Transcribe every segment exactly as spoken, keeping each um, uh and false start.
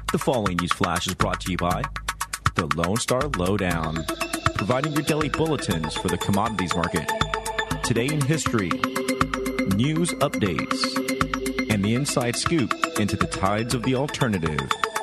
The following news flash is brought to you by the Lone Star Lowdown, providing your daily bulletins for the commodities market. Today in history, news updates, and the inside scoop into the tides of the alternative.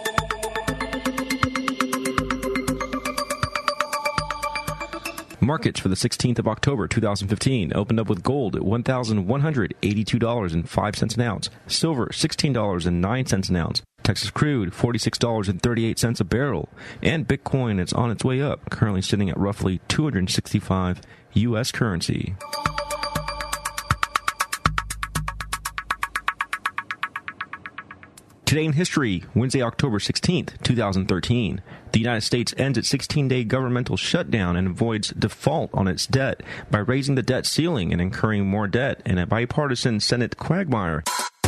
Markets for the sixteenth of October two thousand fifteen opened up with gold at one thousand one hundred eighty-two dollars and five cents an ounce, silver sixteen dollars and nine cents an ounce, Texas crude forty-six dollars and thirty-eight cents a barrel, and Bitcoin is on its way up, currently sitting at roughly two hundred sixty-five U S currency. Today in history, Wednesday, October sixteenth, two thousand thirteen. The United States ends its sixteen-day governmental shutdown and avoids default on its debt by raising the debt ceiling and incurring more debt in a bipartisan Senate quagmire.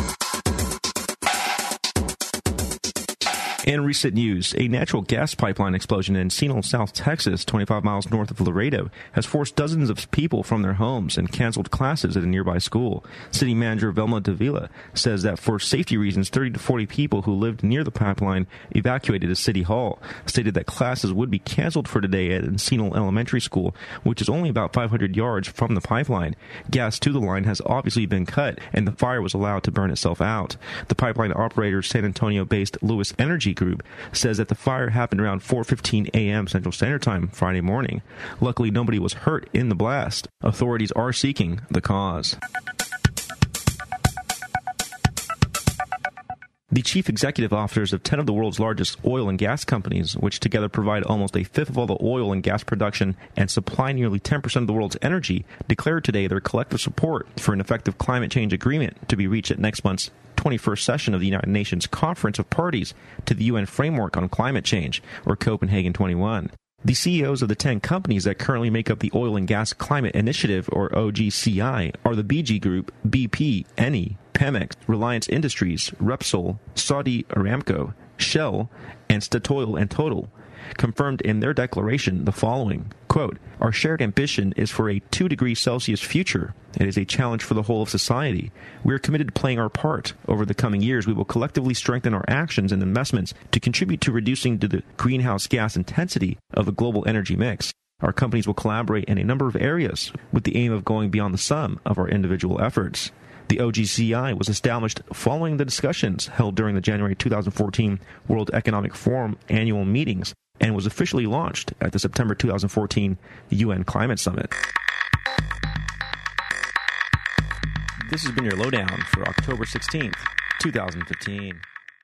In recent news, a natural gas pipeline explosion in Encino, South Texas, twenty-five miles north of Laredo, has forced dozens of people from their homes and canceled classes at a nearby school. City manager Velma Davila says that for safety reasons, thirty to forty people who lived near the pipeline evacuated to City Hall, stated that classes would be canceled for today at Encino Elementary School, which is only about five hundred yards from the pipeline. Gas to the line has obviously been cut, and the fire was allowed to burn itself out. The pipeline operator, San Antonio-based Lewis Energy Group, says that the fire happened around four fifteen a.m. Central Standard Time Friday morning. Luckily, nobody was hurt in the blast. Authorities are seeking the cause. The chief executive officers of ten of the world's largest oil and gas companies, which together provide almost a fifth of all the oil and gas production and supply nearly ten percent of the world's energy, declared today their collective support for an effective climate change agreement to be reached at next month's twenty-first session of the United Nations Conference of Parties to the U N Framework on Climate Change, or Copenhagen twenty-one. The C E Os of the ten companies that currently make up the Oil and Gas Climate Initiative, or O G C I, are the B G Group, B P, Eni, Pemex, Reliance Industries, Repsol, Saudi Aramco, Shell, and Statoil and Total. Confirmed in their declaration the following, quote, "Our shared ambition is for a two degrees Celsius future. It is a challenge for the whole of society. We are committed to playing our part. Over the coming years, we will collectively strengthen our actions and investments to contribute to reducing the greenhouse gas intensity of the global energy mix. Our companies will collaborate in a number of areas with the aim of going beyond the sum of our individual efforts." The O G C I was established following the discussions held during the January two thousand fourteen World Economic Forum annual meetings and was officially launched at the September two thousand fourteen U N Climate Summit. This has been your lowdown for October sixteenth, two thousand fifteen.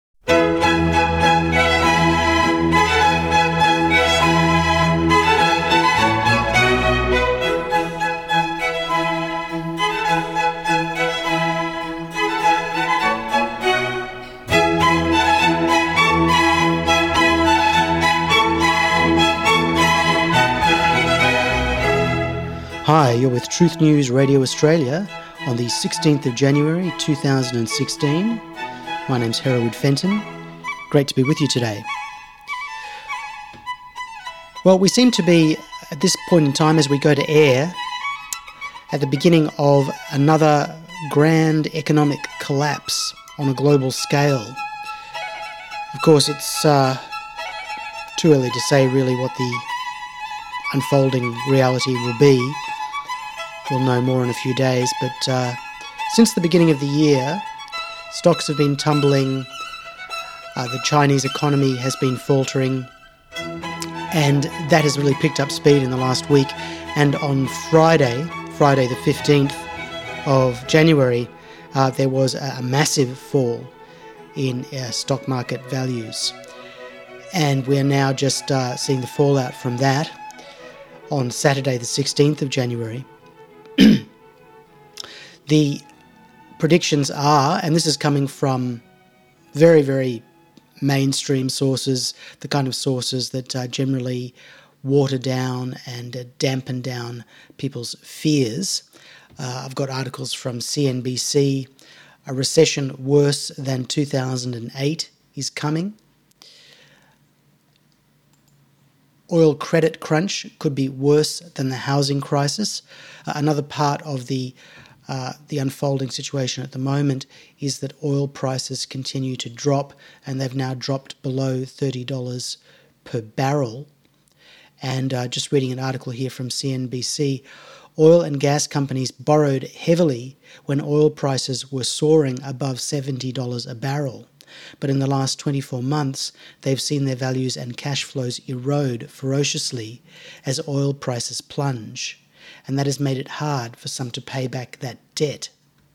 Hi, you're with Truth News Radio Australia on the sixteenth of January two thousand sixteen. My name's Hereward Fenton. Great to be with you today. Well, we seem to be, at this point in time as we go to air, at the beginning of another grand economic collapse on a global scale. Of course, it's uh, too early to say really what the unfolding reality will be. We'll know more in a few days, but uh, since the beginning of the year, stocks have been tumbling, uh, the Chinese economy has been faltering, and that has really picked up speed in the last week. And on Friday, Friday the fifteenth of January, uh, there was a massive fall in uh, stock market values. And we're now just uh, seeing the fallout from that on Saturday the sixteenth of January. The predictions are, and this is coming from very, very mainstream sources, the kind of sources that uh, generally water down and uh, dampen down people's fears. Uh, I've got articles from C N B C. A recession worse than two thousand eight is coming. Oil credit crunch could be worse than the housing crisis. Uh, another part of the uh, the unfolding situation at the moment is that oil prices continue to drop, and they've now dropped below thirty dollars per barrel. And uh, just reading an article here from C N B C, oil and gas companies borrowed heavily when oil prices were soaring above seventy dollars a barrel. But in the last twenty-four months, they've seen their values and cash flows erode ferociously as oil prices plunge, and that has made it hard for some to pay back that debt.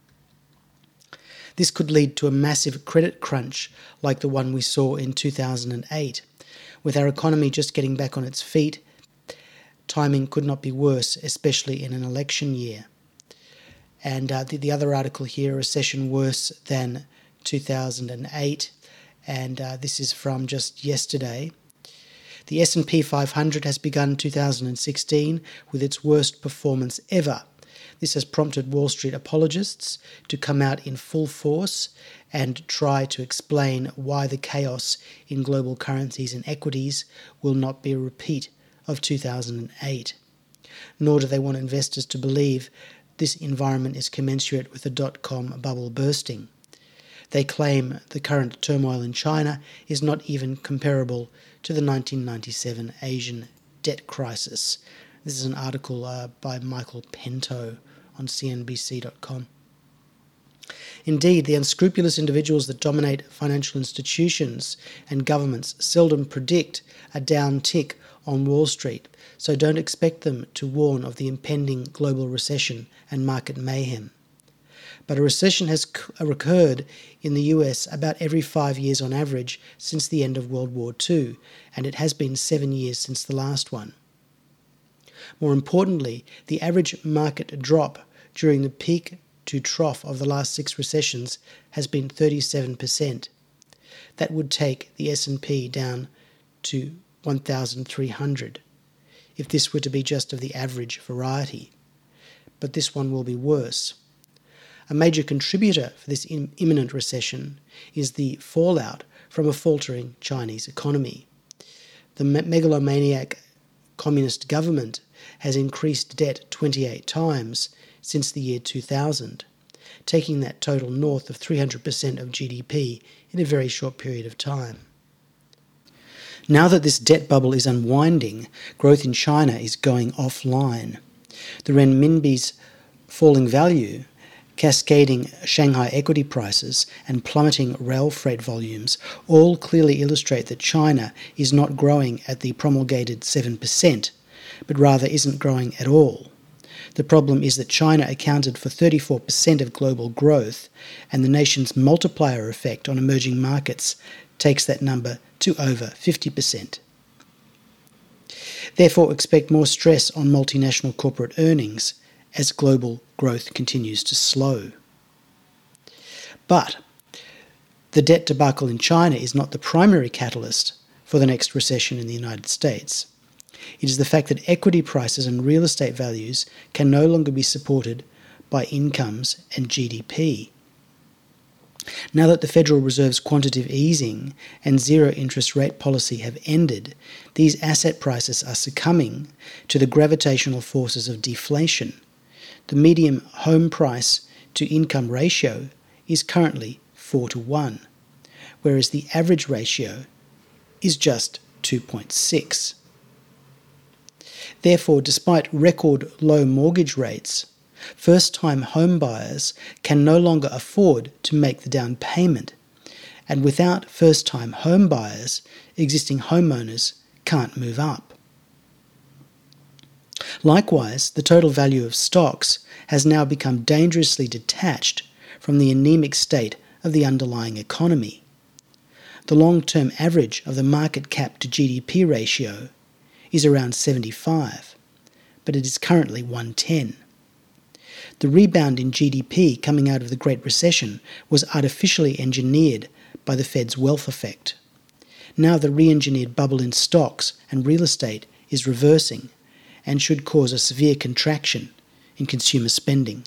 This could lead to a massive credit crunch like the one we saw in two thousand eight. With our economy just getting back on its feet, timing could not be worse, especially in an election year. And uh, the, the other article here, a recession worse than two thousand eight, and uh, this is from just yesterday. The S and P five hundred has begun two thousand sixteen with its worst performance ever. This has prompted Wall Street apologists to come out in full force and try to explain why the chaos in global currencies and equities will not be a repeat of two thousand eight. Nor do they want investors to believe this environment is commensurate with the dot-com bubble bursting. They claim the current turmoil in China is not even comparable to the nineteen ninety-seven Asian debt crisis. This is an article uh, by Michael Pinto on C N B C dot com. Indeed, the unscrupulous individuals that dominate financial institutions and governments seldom predict a downtick on Wall Street, so don't expect them to warn of the impending global recession and market mayhem. But a recession has occurred in the U S about every five years on average since the end of World War Two, and it has been seven years since the last one. More importantly, the average market drop during the peak to trough of the last six recessions has been thirty-seven percent. That would take the S and P down to one thousand three hundred, if this were to be just of the average variety. But this one will be worse. A major contributor for this im- imminent recession is the fallout from a faltering Chinese economy. The me- megalomaniac communist government has increased debt twenty-eight times since the year two thousand, taking that total north of three hundred percent of G D P in a very short period of time. Now that this debt bubble is unwinding, growth in China is going offline. The renminbi's falling value, cascading Shanghai equity prices, and plummeting rail freight volumes all clearly illustrate that China is not growing at the promulgated seven percent, but rather isn't growing at all. The problem is that China accounted for thirty-four percent of global growth, and the nation's multiplier effect on emerging markets takes that number to over fifty percent. Therefore, expect more stress on multinational corporate earnings as global growth continues to slow. But the debt debacle in China is not the primary catalyst for the next recession in the United States. It is the fact that equity prices and real estate values can no longer be supported by incomes and G D P. Now that the Federal Reserve's quantitative easing and zero interest rate policy have ended, these asset prices are succumbing to the gravitational forces of deflation. The median home price to income ratio is currently four to one, whereas the average ratio is just two point six. Therefore, despite record low mortgage rates, first-time home buyers can no longer afford to make the down payment, and without first-time home buyers, existing homeowners can't move up. Likewise, the total value of stocks has now become dangerously detached from the anemic state of the underlying economy. The long-term average of the market cap to G D P ratio is around seventy-five, but it is currently one hundred ten. The rebound in G D P coming out of the Great Recession was artificially engineered by the Fed's wealth effect. Now the re-engineered bubble in stocks and real estate is reversing and should cause a severe contraction in consumer spending.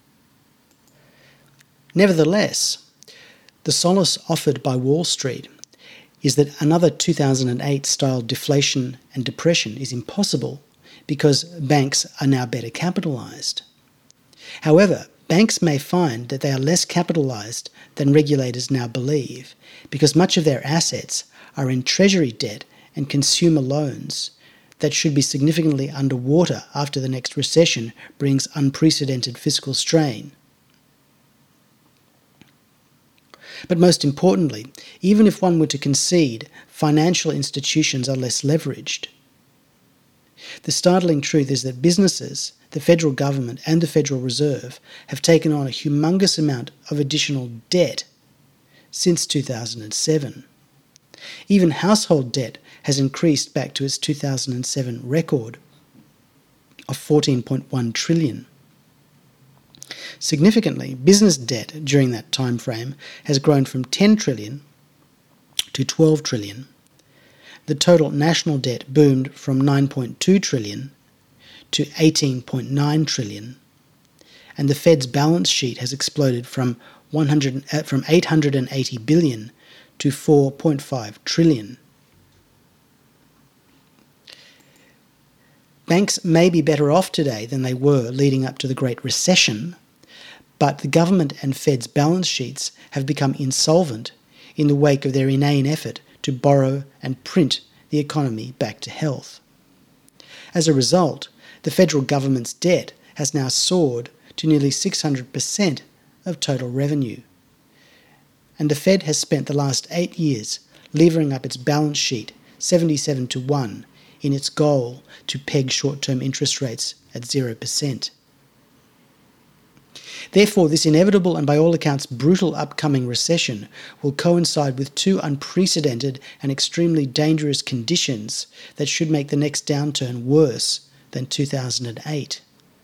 Nevertheless, the solace offered by Wall Street is that another two thousand eight-style deflation and depression is impossible because banks are now better capitalised. However, banks may find that they are less capitalised than regulators now believe, because much of their assets are in treasury debt and consumer loans that should be significantly underwater after the next recession brings unprecedented fiscal strain. But most importantly, even if one were to concede financial institutions are less leveraged, the startling truth is that businesses, the federal government and the Federal Reserve have taken on a humongous amount of additional debt since two thousand seven. Even household debt has increased back to its two thousand seven record of fourteen point one trillion dollars. Significantly, business debt during that time frame has grown from ten trillion dollars to twelve trillion dollars. The total national debt boomed from nine point two trillion dollars to eighteen point nine trillion dollars, and the Fed's balance sheet has exploded from one hundred uh, from eight hundred eighty billion dollars to four point five trillion dollars. Banks may be better off today than they were leading up to the Great Recession, but the government and Fed's balance sheets have become insolvent in the wake of their inane effort to borrow and print the economy back to health. As a result, the federal government's debt has now soared to nearly six hundred percent of total revenue. And the Fed has spent the last eight years levering up its balance sheet seventy-seven to one in its goal to peg short-term interest rates at zero percent. Therefore, this inevitable and by all accounts brutal upcoming recession will coincide with two unprecedented and extremely dangerous conditions that should make the next downturn worse than two thousand eight.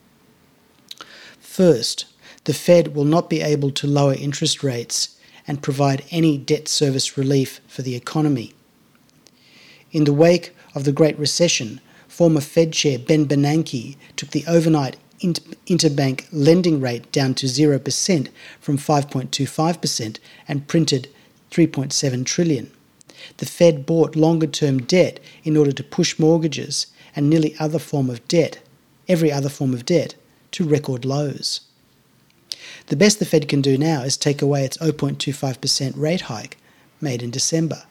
First, the Fed will not be able to lower interest rates and provide any debt service relief for the economy. In the wake of the Great Recession, former Fed Chair Ben Bernanke took the overnight interbank lending rate down to zero percent from five point two five percent and printed three point seven trillion dollars. The Fed bought longer-term debt in order to push mortgages and nearly other form of debt, every other form of debt, to record lows. The best the Fed can do now is take away its zero point two five percent rate hike made in December.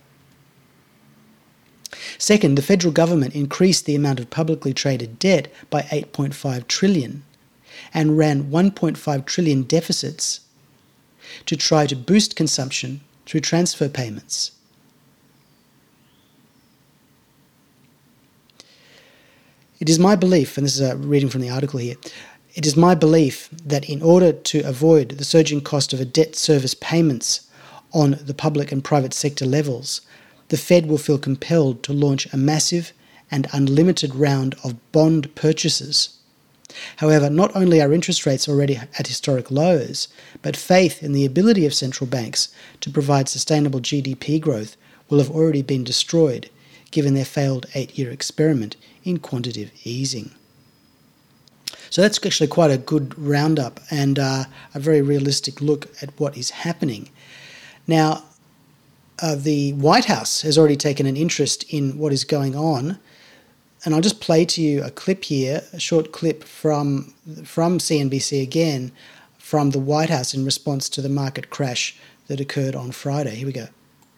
Second, the federal government increased the amount of publicly traded debt by eight point five trillion dollars and ran one point five trillion dollars deficits to try to boost consumption through transfer payments. It is my belief, and this is a reading from the article here, it is my belief that in order to avoid the surging cost of a debt service payments on the public and private sector levels, the Fed will feel compelled to launch a massive and unlimited round of bond purchases. However, not only are interest rates already at historic lows, but faith in the ability of central banks to provide sustainable G D P growth will have already been destroyed, given their failed eight-year experiment in quantitative easing. So that's actually quite a good roundup and uh, a very realistic look at what is happening. Now, Uh, the White House has already taken an interest in what is going on, and I'll just play to you a clip here, a short clip from from C N B C again, from the White House in response to the market crash that occurred on Friday. Here we go.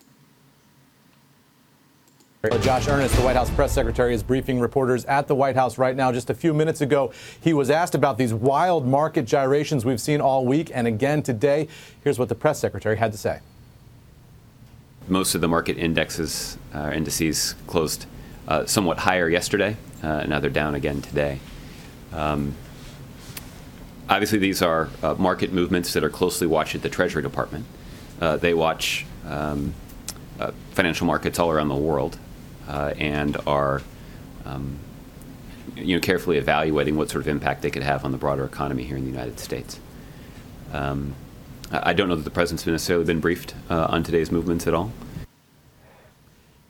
Josh Earnest, the White House press secretary, is briefing reporters at the White House right now. Just a few minutes ago, he was asked about these wild market gyrations we've seen all week and again today. Here's what the press secretary had to say. Most of the market indexes, uh, indices closed uh, somewhat higher yesterday. Uh, now they're down again today. Um, obviously, these are uh, market movements that are closely watched at the Treasury Department. Uh, they watch um, uh, financial markets all around the world uh, and are um, you know, carefully evaluating what sort of impact they could have on the broader economy here in the United States. Um, I don't know that the president's necessarily been briefed uh, on today's movements at all.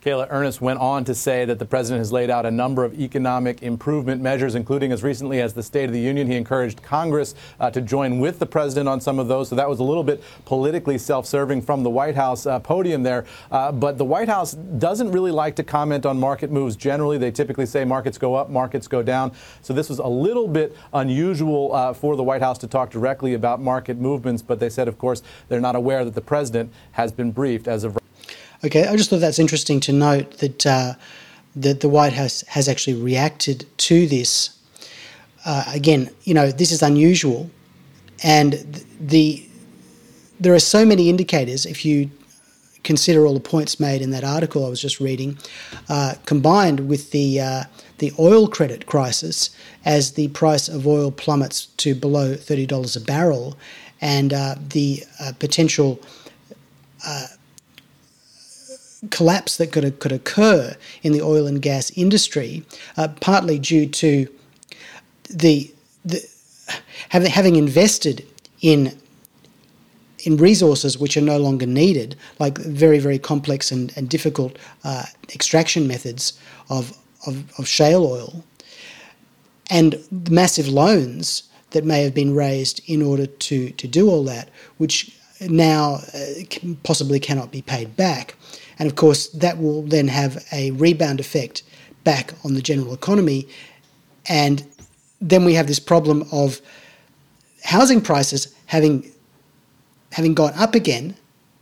Kayla, Ernest went on to say that the president has laid out a number of economic improvement measures, including as recently as the State of the Union. He encouraged Congress uh, to join with the president on some of those. So that was a little bit politically self-serving from the White House uh, podium there. Uh, but the White House doesn't really like to comment on market moves generally. They typically say markets go up, markets go down. So this was a little bit unusual uh, for the White House to talk directly about market movements. But they said, of course, they're not aware that the president has been briefed as of. Okay, I just thought that's interesting to note that uh, that the White House has actually reacted to this. Uh, again, you know, this is unusual, and the there are so many indicators. If you consider all the points made in that article I was just reading, uh, combined with the uh, the oil credit crisis, as the price of oil plummets to below thirty dollars a barrel, and uh, the uh, potential Uh, collapse that could could occur in the oil and gas industry, uh, partly due to the the having having invested in in resources which are no longer needed, like very very complex and and difficult uh, extraction methods of, of of shale oil, and the massive loans that may have been raised in order to to do all that, which now uh, possibly cannot be paid back. And of course, that will then have a rebound effect back on the general economy. And then we have this problem of housing prices having having gone up again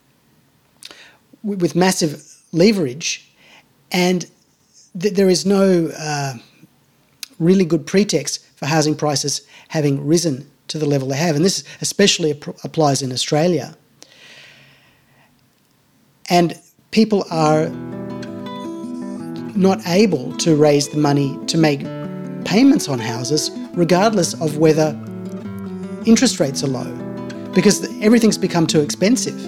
with massive leverage, and th- there is no uh, really good pretext for housing prices having risen to the level they have. And this especially ap- applies in Australia. And people are not able to raise the money to make payments on houses, regardless of whether interest rates are low, because everything's become too expensive.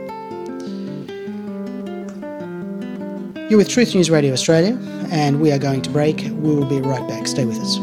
You're with Truth News Radio Australia, and we are going to break. We will be right back. Stay with us.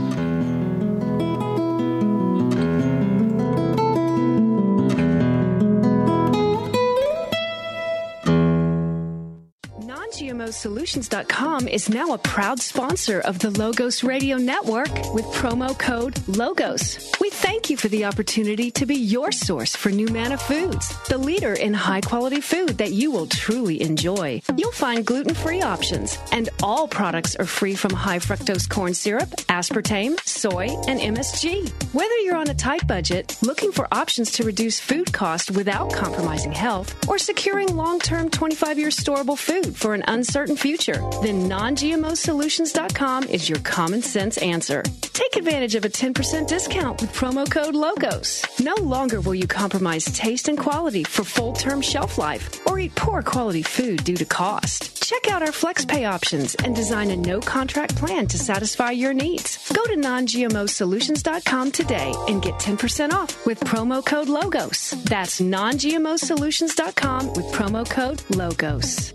non G M O Solutions dot com is now a proud sponsor of the Logos Radio Network with promo code LOGOS. We thank you for the opportunity to be your source for NuManna Foods, the leader in high-quality food that you will truly enjoy. You'll find gluten-free options, and all products are free from high-fructose corn syrup, aspartame, soy, and M S G. Whether you're on a tight budget, looking for options to reduce food cost without compromising health, or securing long-term twenty-five-year storable food for an uncertain future, then non G M O Solutions dot com is your common sense answer. Take advantage of a ten percent discount with promo code LOGOS. No longer will you compromise taste and quality for full-term shelf life or eat poor quality food due to cost. Check out our FlexPay options and design a no-contract plan to satisfy your needs. Go to non G M O Solutions dot com today and get ten percent off with promo code LOGOS. That's non G M O Solutions dot com with promo code LOGOS.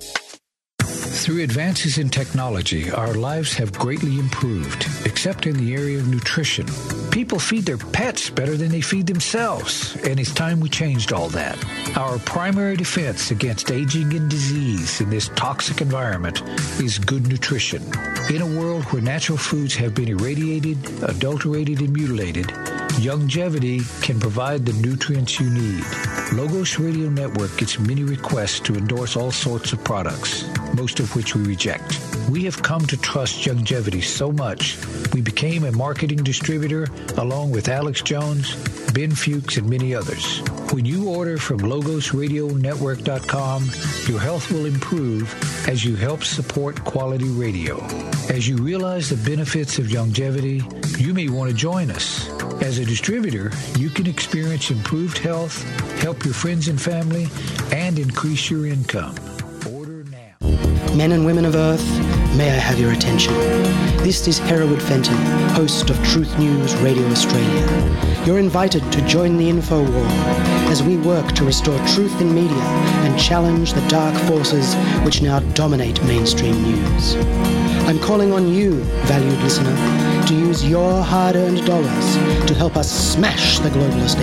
Through advances in technology, our lives have greatly improved, except in the area of nutrition. People feed their pets better than they feed themselves, and it's time we changed all that. Our primary defense against aging and disease in this toxic environment is good nutrition. In a world where natural foods have been irradiated, adulterated, and mutilated, Youngevity can provide the nutrients you need. Logos Radio Network gets many requests to endorse all sorts of products, most of which we reject. We have come to trust Youngevity so much, we became a marketing distributor along with Alex Jones, Ben Fuchs, and many others. When you order from Logos Radio Network dot com, your health will improve as you help support quality radio. As you realize the benefits of Youngevity, you may want to join us. As a distributor, you can experience improved health, help your friends and family, and increase your income. Order now. Men and women of Earth, may I have your attention. This is Hereward Fenton, host of Truth News Radio Australia. You're invited to join the info war as we work to restore truth in media and challenge the dark forces which now dominate mainstream news. I'm calling on you, valued listener, to use your hard-earned dollars to help us smash the globalist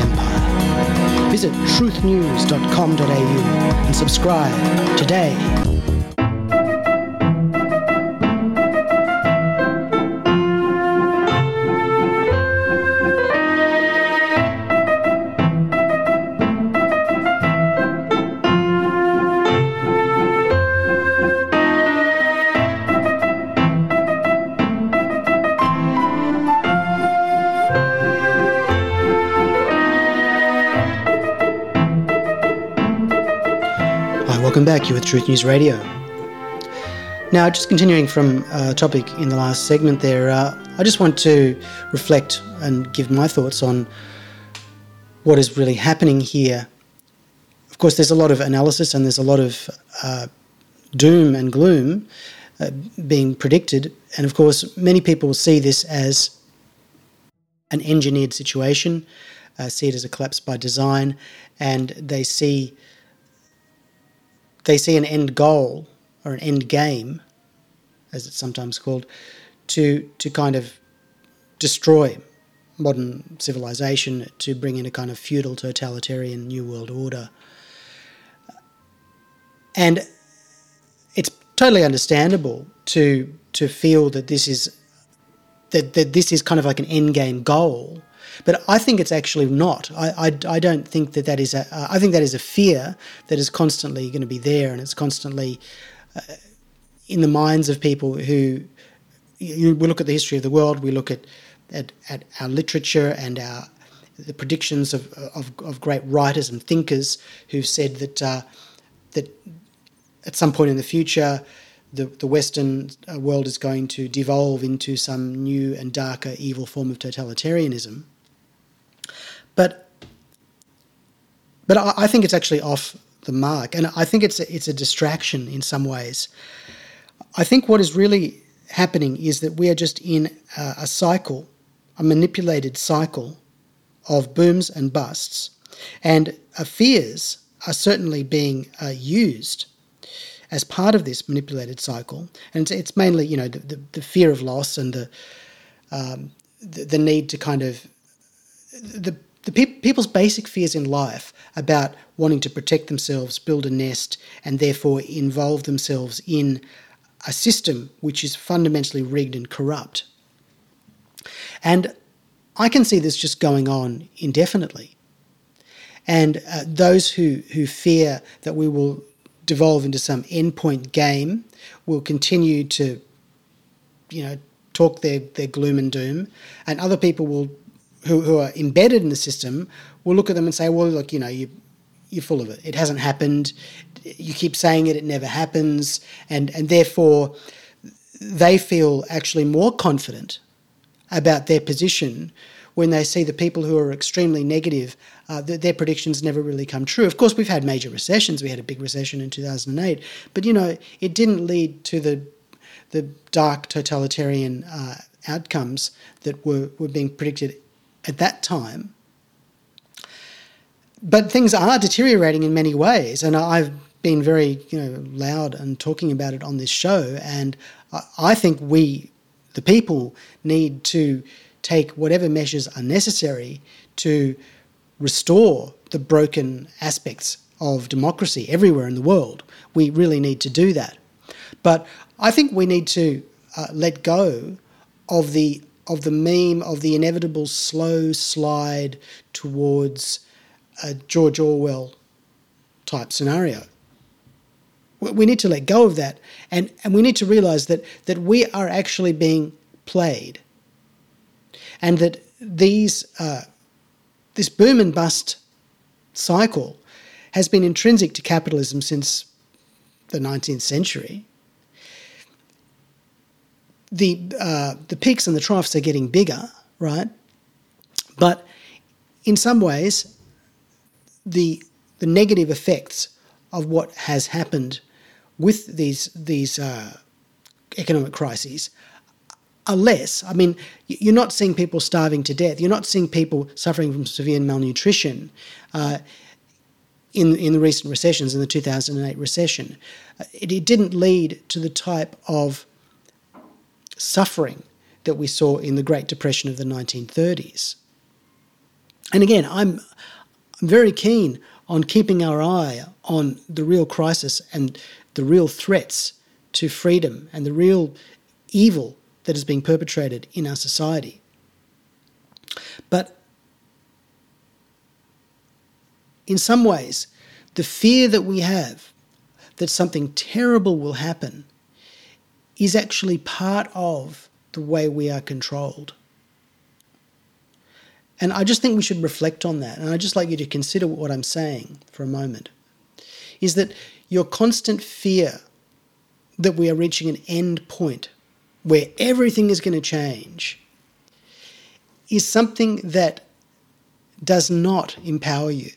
empire. Visit truth news dot com dot a u and subscribe today. back. You're with Truth News Radio. Now, just continuing from a topic in the last segment there, uh, I just want to reflect and give my thoughts on what is really happening here. Of course, there's a lot of analysis and there's a lot of uh, doom and gloom uh, being predicted. And of course, many people see this as an engineered situation, uh, see it as a collapse by design, and they see they see an end goal or an end game, as it's sometimes called, to to kind of destroy modern civilization, to bring in a kind of feudal totalitarian new world order. And it's totally understandable to to feel that this is that, that this is kind of like an end game goal. But I think it's actually not. I, I, I don't think that that is a... Uh, I think that is a fear that is constantly going to be there, and it's constantly uh, in the minds of people who... You, we look at the history of the world, we look at, at, at our literature and our the predictions of, of, of great writers and thinkers who've said that uh, that at some point in the future the, the Western world is going to devolve into some new and darker evil form of totalitarianism. But but I, I think it's actually off the mark, and I think it's a, it's a distraction in some ways. I think what is really happening is that we are just in a, a cycle, a manipulated cycle of booms and busts, and uh, fears are certainly being uh, used as part of this manipulated cycle. And it's, it's mainly, you know, the, the, the fear of loss and the, um, the the need to kind of the the pe- people's basic fears in life about wanting to protect themselves, build a nest, and therefore involve themselves in a system which is fundamentally rigged and corrupt. And I can see this just going on indefinitely. And uh, those who, who fear that we will devolve into some endpoint game will continue to, you know, talk their, their gloom and doom, and other people will, who, who are embedded in the system, will look at them and say, well, look, you know, you, you're full of it. It hasn't happened. You keep saying it, it never happens. And, and therefore, they feel actually more confident about their position when they see the people who are extremely negative, uh, that their predictions never really come true. Of course, we've had major recessions. We had a big recession in two thousand eight. But, you know, it didn't lead to the the dark totalitarian uh, outcomes that were, were being predicted at that time. But things are deteriorating in many ways, and I've been very, you know, loud and talking about it on this show, and I think we, the people, need to take whatever measures are necessary to restore the broken aspects of democracy everywhere in the world. We really need to do that. But I think we need to uh, let go of the of the meme of the inevitable slow slide towards a George Orwell type scenario. We need to let go of that, and, and we need to realise that that we are actually being played, and that these uh, this boom and bust cycle has been intrinsic to capitalism since the nineteenth century. The uh, the peaks and the troughs are getting bigger, right? But in some ways, the the negative effects of what has happened with these these uh, economic crises are less. I mean, you're not seeing people starving to death. You're not seeing people suffering from severe malnutrition uh, in in the recent recessions, in the two thousand eight recession. It, it didn't lead to the type of suffering that we saw in the Great Depression of the nineteen thirties. And again, I'm I'm very keen on keeping our eye on the real crisis and the real threats to freedom and the real evil that is being perpetrated in our society. But in some ways, the fear that we have that something terrible will happen is actually part of the way we are controlled. And I just think we should reflect on that. And I'd just like you to consider what I'm saying for a moment. is that your constant fear that we are reaching an end point where everything is going to change is something that does not empower you.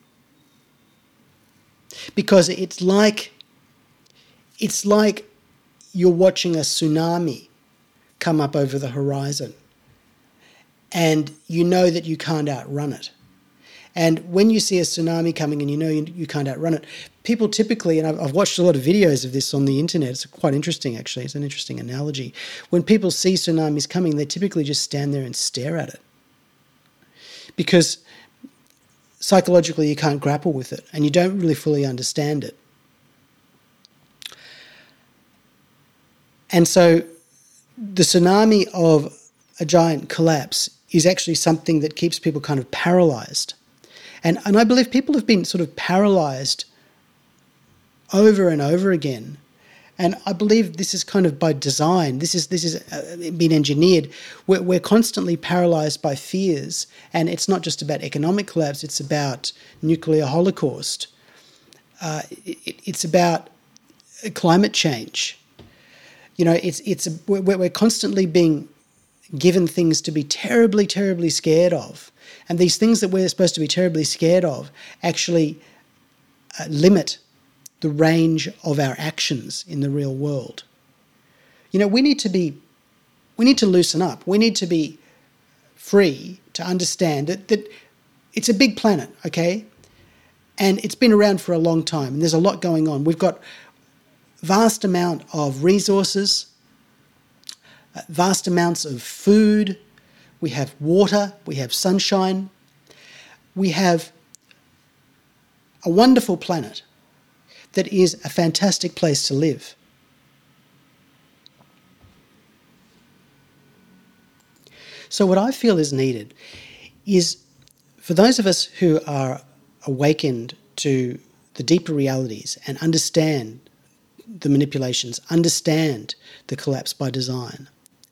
Because it's like it's like you're watching a tsunami come up over the horizon and you know that you can't outrun it. And when you see a tsunami coming and you know you, you can't outrun it, people typically, and I've, I've watched a lot of videos of this on the internet, it's quite interesting actually, it's an interesting analogy. When people see tsunamis coming, they typically just stand there and stare at it. Because psychologically you can't grapple with it and you don't really fully understand it. And so the tsunami of a giant collapse is actually something that keeps people kind of paralysed. And, and I believe people have been sort of paralysed over and over again. And I believe this is kind of by design. This is this is uh, been engineered. We're, we're constantly paralysed by fears. And it's not just about economic collapse. It's about nuclear holocaust. Uh, it, it's about climate change. You know, it's it's a, we're, we're constantly being given things to be terribly, terribly scared of. And these things that we're supposed to be terribly scared of actually uh, limit the range of our actions in the real world. You know, we need to be, we need to loosen up. We need to be free to understand that, that it's a big planet, okay? And it's been around for a long time and there's a lot going on. We've got vast amount of resources, uh, vast amounts of food, we have water, we have sunshine, we have a wonderful planet that is a fantastic place to live. So what I feel is needed is for those of us who are awakened to the deeper realities and understand the manipulations, understand the collapse by design,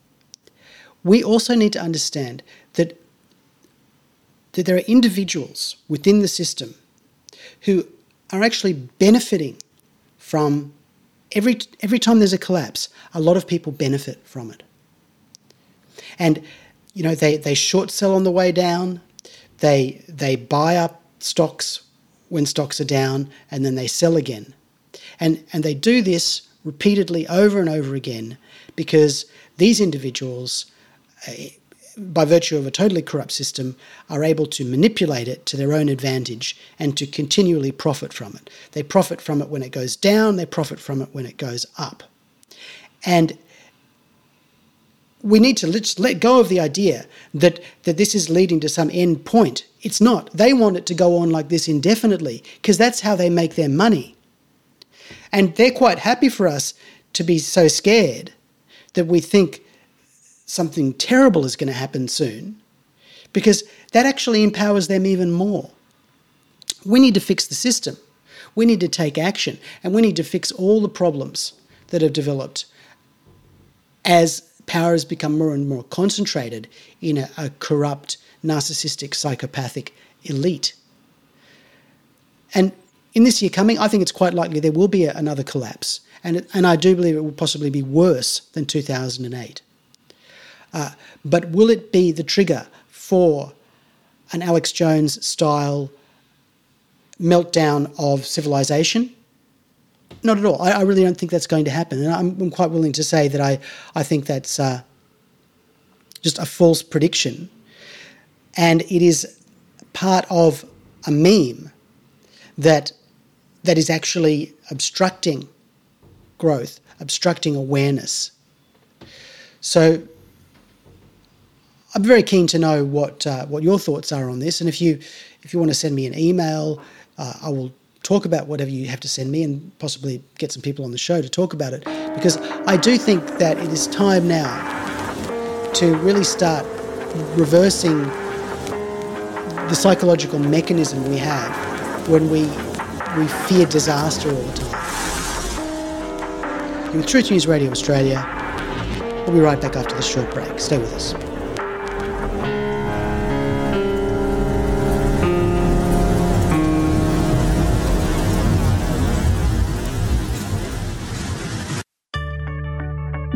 we also need to understand that, that there are individuals within the system who are actually benefiting from every every time there's a collapse, a lot of people benefit from it. And, you know, they, they short sell on the way down, they they buy up stocks when stocks are down, and then they sell again. And and they do this repeatedly over and over again because these individuals, by virtue of a totally corrupt system, are able to manipulate it to their own advantage and to continually profit from it. They profit from it when it goes down, they profit from it when it goes up. And we need to let, let go of the idea that, that this is leading to some end point. It's not. They want it to go on like this indefinitely because that's how they make their money. And they're quite happy for us to be so scared that we think something terrible is going to happen soon, because that actually empowers them even more. We need to fix the system. We need to take action, and we need to fix all the problems that have developed as power has become more and more concentrated in a, a corrupt, narcissistic, psychopathic elite. And in this year coming, I think it's quite likely there will be a, another collapse, and, it, and I do believe it will possibly be worse than two thousand eight. Uh, but will it be the trigger for an Alex Jones-style meltdown of civilization? Not at all. I, I really don't think that's going to happen. And I'm, I'm quite willing to say that I, I think that's uh, just a false prediction. And it is part of a meme that that is actually obstructing growth, obstructing awareness. So I'm very keen to know what uh, what your thoughts are on this, and if you if you want to send me an email, uh, I will talk about whatever you have to send me and possibly get some people on the show to talk about it, because I do think that it is time now to really start reversing the psychological mechanism we have when we we fear disaster all the time. You're with Truth News Radio Australia. We'll be right back after this short break. Stay with us.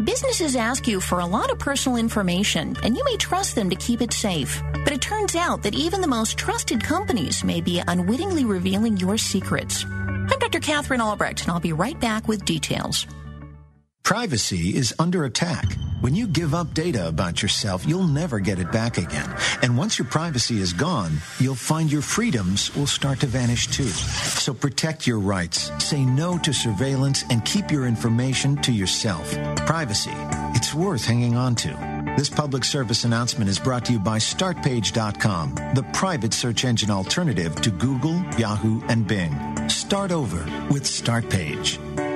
Businesses ask you for a lot of personal information, and you may trust them to keep it safe. But it turns out that even the most trusted companies may be unwittingly revealing your secrets. I'm Doctor Catherine Albrecht, and I'll be right back with details. Privacy is under attack. When you give up data about yourself, you'll never get it back again. And once your privacy is gone, you'll find your freedoms will start to vanish too. So protect your rights, say no to surveillance, and keep your information to yourself. Privacy, it's worth hanging on to. This public service announcement is brought to you by Start Page dot com, the private search engine alternative to Google, Yahoo, and Bing. Start over with StartPage.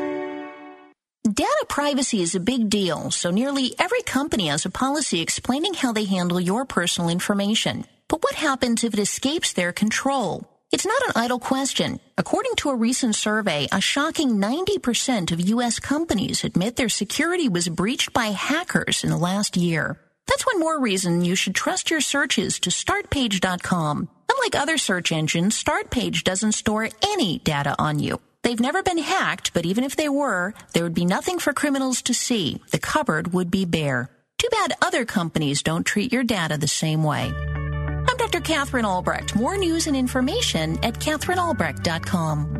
Data privacy is a big deal, so nearly every company has a policy explaining how they handle your personal information. But what happens if it escapes their control? It's not an idle question. According to a recent survey, a shocking ninety percent of U S companies admit their security was breached by hackers in the last year. That's one more reason you should trust your searches to Start Page dot com. Unlike other search engines, StartPage doesn't store any data on you. They've never been hacked, but even if they were, there would be nothing for criminals to see. The cupboard would be bare. Too bad other companies don't treat your data the same way. I'm Doctor Catherine Albrecht. More news and information at Catherine Albrecht dot com.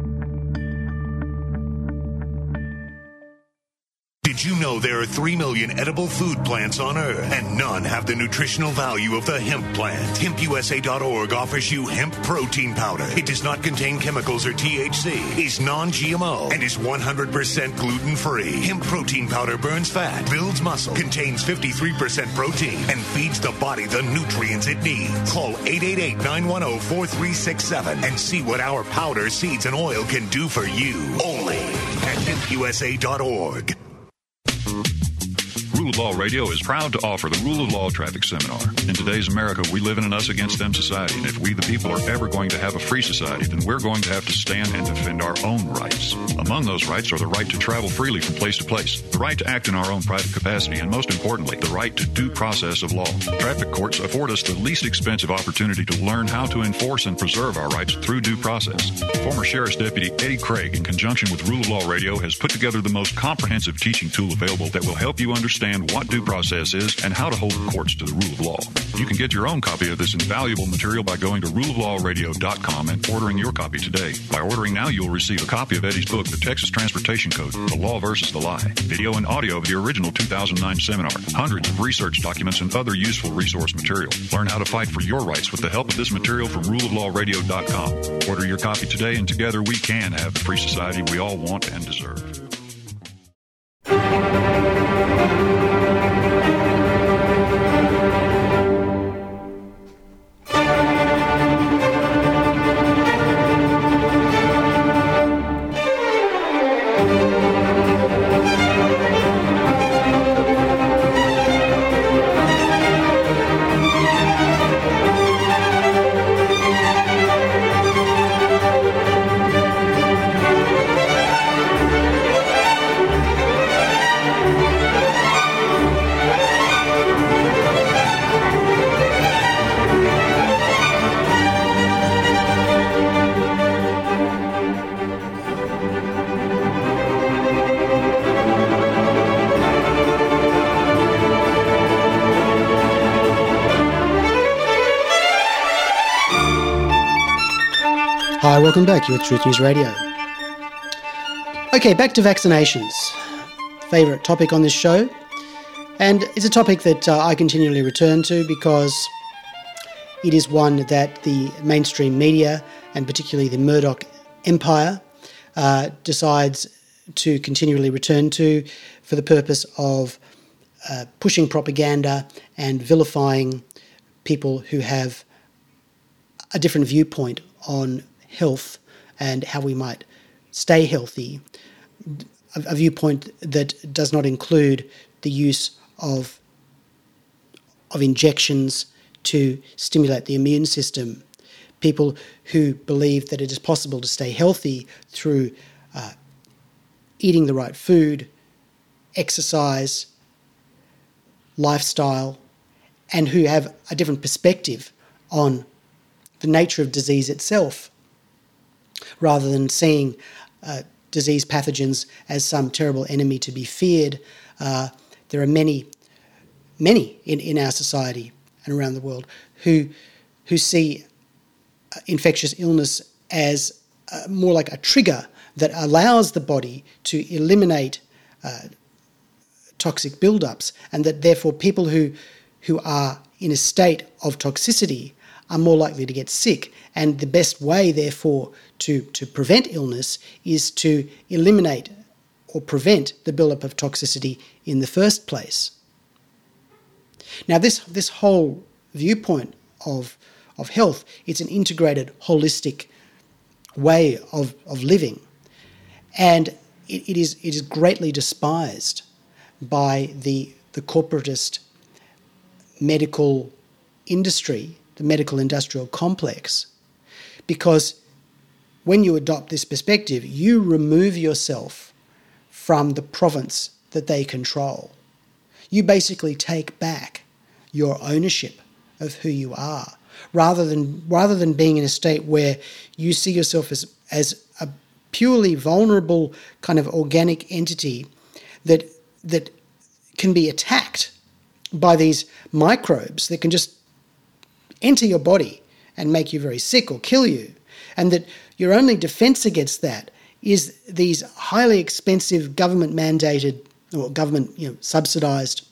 Did you know there are three million edible food plants on Earth, and none have the nutritional value of the hemp plant? Hemp U S A dot org offers you hemp protein powder. It does not contain chemicals or T H C, is non-G M O, and is one hundred percent gluten-free. Hemp protein powder burns fat, builds muscle, contains fifty-three percent protein, and feeds the body the nutrients it needs. Call eight eight eight, nine one zero, four three six seven and see what our powder, seeds, and oil can do for you. Only at hemp U S A dot org. Rule of Law Radio is proud to offer the Rule of Law Traffic Seminar. In today's America, we live in an us against them society, and if we the people are ever going to have a free society, then we're going to have to stand and defend our own rights. Among those rights are the right to travel freely from place to place, the right to act in our own private capacity, and most importantly, the right to due process of law. Traffic courts afford us the least expensive opportunity to learn how to enforce and preserve our rights through due process. Former Sheriff's Deputy Eddie Craig, in conjunction with Rule of Law Radio, has put together the most comprehensive teaching tool available that will help you understand what due process is and how to hold the courts to the rule of law. You can get your own copy of this invaluable material by going to rule of law radio dot com and ordering your copy today. By ordering now, you'll receive a copy of Eddie's book, The Texas Transportation Code, The Law versus the Lie, video and audio of the original two thousand nine seminar, hundreds of research documents, and other useful resource material. Learn how to fight for your rights with the help of this material from rule of law radio dot com. Order your copy today, and together we can have the free society we all want and deserve. Hi, welcome back. You're with Truth News Radio. Okay, back to vaccinations. Favourite topic on this show. And it's a topic that uh, I continually return to because it is one that the mainstream media, and particularly the Murdoch empire, uh, decides to continually return to for the purpose of uh, pushing propaganda and vilifying people who have a different viewpoint on health and how we might stay healthy, a, a viewpoint that does not include the use of of injections to stimulate the immune system. People who believe that it is possible to stay healthy through uh, eating the right food, exercise, lifestyle, and who have a different perspective on the nature of disease itself, rather than seeing uh, disease pathogens as some terrible enemy to be feared, Uh, there are many, many in, in our society and around the world who who see infectious illness as uh, more like a trigger that allows the body to eliminate uh, toxic buildups, and that therefore people who who are in a state of toxicity are more likely to get sick. And the best way, therefore, to, to prevent illness is to eliminate or prevent the buildup of toxicity in the first place. Now, this this whole viewpoint of of health, it's an integrated, holistic way of, of living. And it, it is it is greatly despised by the the corporatist medical industry, the medical industrial complex, because when you adopt this perspective, you remove yourself from the province that they control. You basically take back your ownership of who you are, rather than rather than being in a state where you see yourself as as a purely vulnerable kind of organic entity that that can be attacked by these microbes that can just enter your body and make you very sick or kill you, and that your only defense against that is these highly expensive government mandated or government, you know, subsidized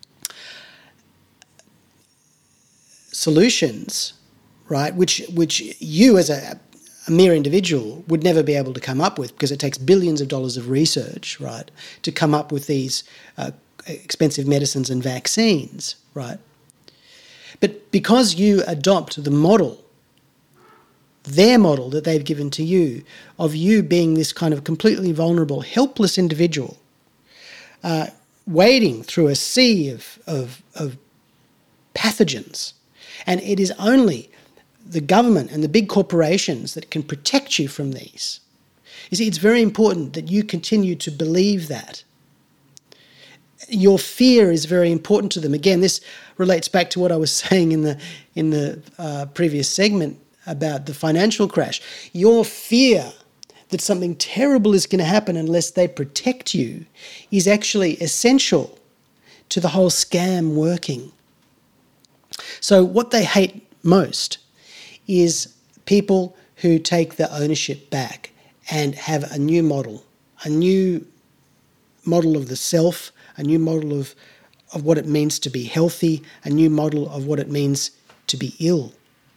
solutions, right, which which you as a, a mere individual would never be able to come up with, because it takes billions of dollars of research, right, to come up with these uh, expensive medicines and vaccines, right? But because you adopt the model, their model that they've given to you, of you being this kind of completely vulnerable, helpless individual, uh, wading through a sea of, of, of pathogens, and it is only the government and the big corporations that can protect you from these. You see, it's very important that you continue to believe that. Your fear is very important to them. Again, this relates back to what I was saying in the in the uh, previous segment about the financial crash. Your fear that something terrible is going to happen unless they protect you is actually essential to the whole scam working. So what they hate most is people who take the ownership back and have a new model, a new model of the self, a new model of, of what it means to be healthy, a new model of what it means to be ill.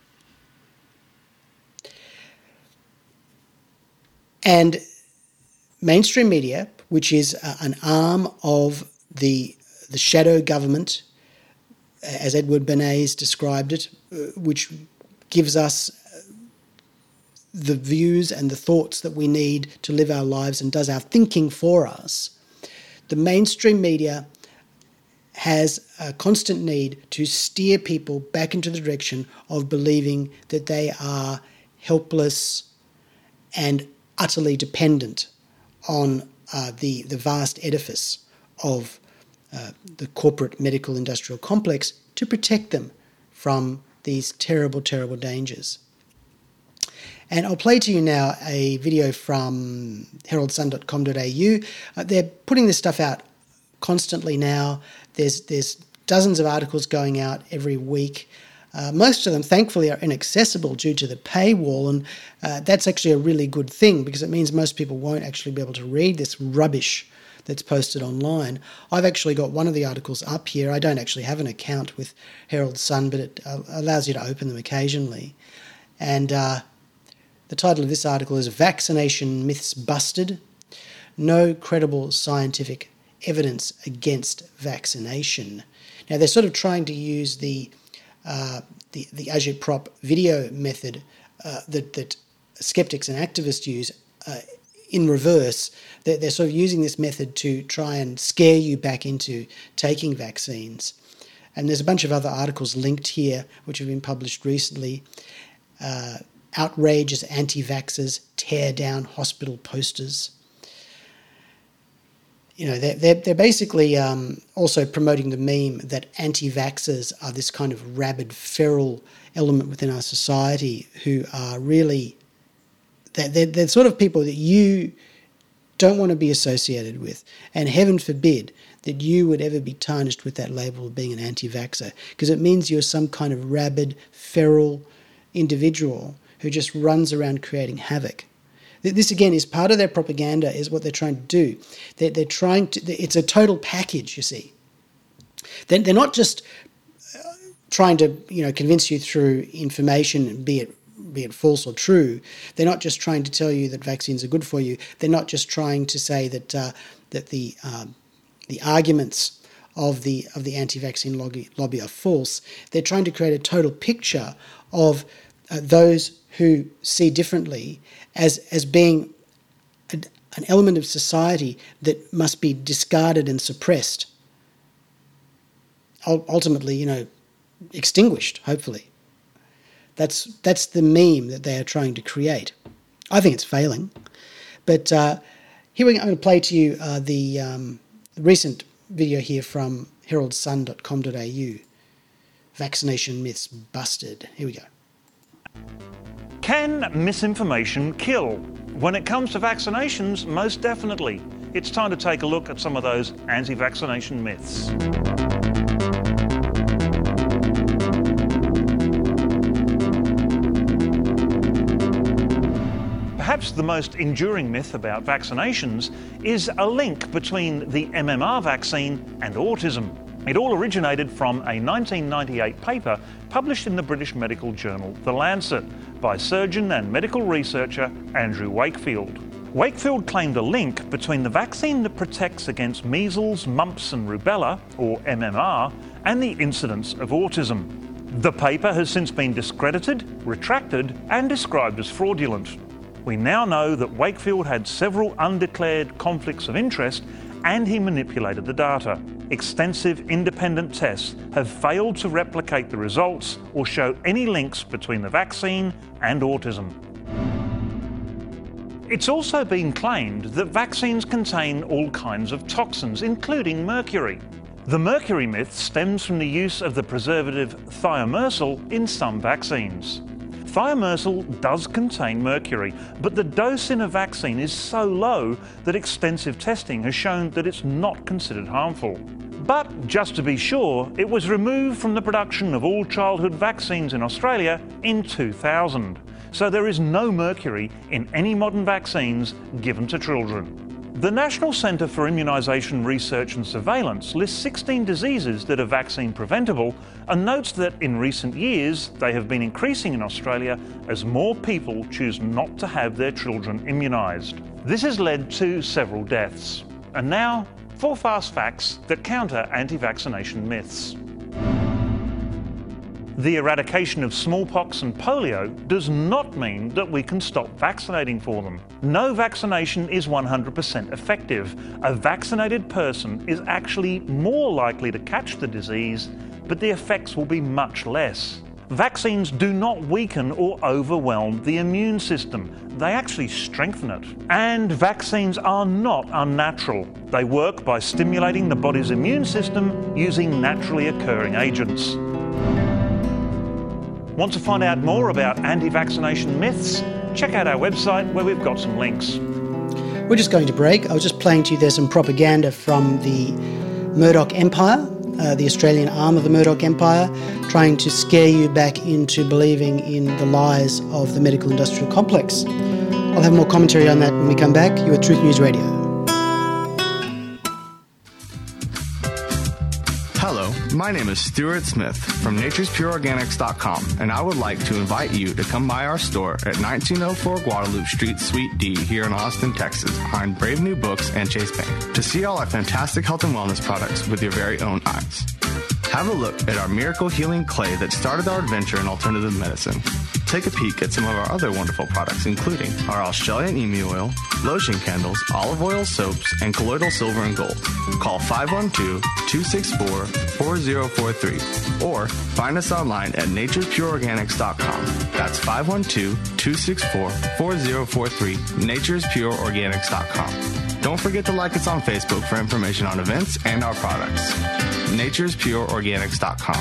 And mainstream media, which is uh, an arm of the, the shadow government, as Edward Bernays described it, uh, which gives us the views and the thoughts that we need to live our lives and does our thinking for us. The mainstream media has a constant need to steer people back into the direction of believing that they are helpless and utterly dependent on uh, the, the vast edifice of uh, the corporate medical industrial complex to protect them from these terrible, terrible dangers. And I'll play to you now a video from herald sun dot com dot a u. Uh, they're putting this stuff out constantly now. There's there's dozens of articles going out every week. Uh, most of them, thankfully, are inaccessible due to the paywall, and uh, that's actually a really good thing, because it means most people won't actually be able to read this rubbish that's posted online. I've actually got one of the articles up here. I don't actually have an account with Herald Sun, but it uh, allows you to open them occasionally. And uh, the title of this article is Vaccination Myths Busted. No credible scientific evidence against vaccination. Now, they're sort of trying to use the uh, the, the agitprop video method uh, that, that skeptics and activists use uh, in reverse. They're, they're sort of using this method to try and scare you back into taking vaccines. And there's a bunch of other articles linked here which have been published recently. Uh, outrageous anti-vaxxers tear down hospital posters. You know, they're, they're, they're basically um, also promoting the meme that anti-vaxxers are this kind of rabid, feral element within our society who are really, they're, they're, they're sort of people that you don't want to be associated with. And heaven forbid that you would ever be tarnished with that label of being an anti-vaxxer, because it means you're some kind of rabid, feral individual who just runs around creating havoc. This, again, is part of their propaganda, is what they're trying to do. They're, they're trying to, it's a total package, you see. They're, they're not just trying to, you know, convince you through information, be it be it false or true. They're not just trying to tell you that vaccines are good for you. They're not just trying to say that uh, that the um, the arguments of the of the anti-vaccine lobby, lobby are false. They're trying to create a total picture of uh, those who see differently as as being a, an element of society that must be discarded and suppressed. Ultimately, you know, extinguished, hopefully. That's that's the meme that they are trying to create. I think it's failing. But uh, here we, I'm going to play to you uh, the, um, the recent video here from herald sun dot com dot a u. Vaccination myths busted. Here we go. Can misinformation kill? When it comes to vaccinations, most definitely. It's time to take a look at some of those anti-vaccination myths. Perhaps the most enduring myth about vaccinations is a link between the M M R vaccine and autism. It all originated from a nineteen ninety-eight paper published in the British medical journal The Lancet by surgeon and medical researcher Andrew Wakefield. Wakefield claimed a link between the vaccine that protects against measles, mumps and rubella, or M M R, and the incidence of autism. The paper has since been discredited, retracted, and described as fraudulent. We now know that Wakefield had several undeclared conflicts of interest and he manipulated the data. Extensive independent tests have failed to replicate the results or show any links between the vaccine and autism. It's also been claimed that vaccines contain all kinds of toxins, including mercury. The mercury myth stems from the use of the preservative thimerosal in some vaccines. Thimerosal does contain mercury, but the dose in a vaccine is so low that extensive testing has shown that it's not considered harmful. But just to be sure, it was removed from the production of all childhood vaccines in Australia in two thousand. So there is no mercury in any modern vaccines given to children. The National Centre for Immunisation Research and Surveillance lists sixteen diseases that are vaccine preventable and notes that in recent years they have been increasing in Australia as more people choose not to have their children immunised. This has led to several deaths. And now, four fast facts that counter anti-vaccination myths. The eradication of smallpox and polio does not mean that we can stop vaccinating for them. No vaccination is one hundred percent effective. A vaccinated person is actually more likely to catch the disease, but the effects will be much less. Vaccines do not weaken or overwhelm the immune system. They actually strengthen it. And vaccines are not unnatural. They work by stimulating the body's immune system using naturally occurring agents. Want to find out more about anti-vaccination myths? Check out our website where we've got some links. We're just going to break. I was just playing to you, there's some propaganda from the Murdoch Empire, uh, the Australian arm of the Murdoch Empire, trying to scare you back into believing in the lies of the medical industrial complex. I'll have more commentary on that when we come back. You're at Truth News Radio. Hello, my name is Stuart Smith from natures pure organics dot com, and I would like to invite you to come by our store at nineteen oh four Guadalupe Street, Suite D, here in Austin, Texas, behind Brave New Books and Chase Bank, to see all our fantastic health and wellness products with your very own eyes. Have a look at our miracle healing clay that started our adventure in alternative medicine. Take a peek at some of our other wonderful products, including our Australian emu oil, lotion candles, olive oil soaps, and colloidal silver and gold. Call five one two, two six four, four zero four three or find us online at natures pure organics dot com. That's five one two, two six four, four zero four three, natures pure organics dot com. Don't forget to like us on Facebook for information on events and our products. natures pure organics dot com.